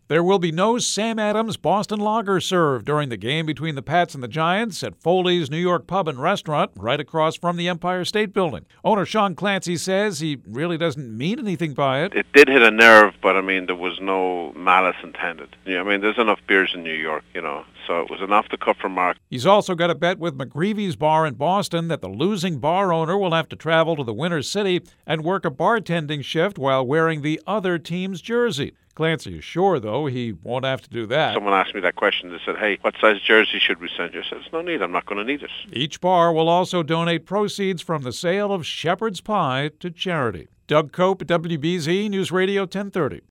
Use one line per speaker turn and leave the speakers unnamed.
There will be no Sam Adams Boston Lager served during the game between the Pats and the Giants at Foley's New York Pub and Restaurant right across from the Empire State Building. Owner Sean Clancy says he really doesn't mean anything by it.
It did hit a nerve, but there was no malice intended. There's enough beers in New York, so it was enough to cover Mark.
He's also got a bet with McGreevy's Bar in Boston that the losing bar owner will have to travel to the winner's city and work a bartending shift while wearing the other team's jersey. Clancy is sure, though, he won't have to do that.
Someone asked me that question. They said, hey, what size jersey should we send you? I said, there's no need. I'm not going to need it.
Each bar will also donate proceeds from the sale of shepherd's pie to charity. Doug Cope, WBZ News Radio 1030.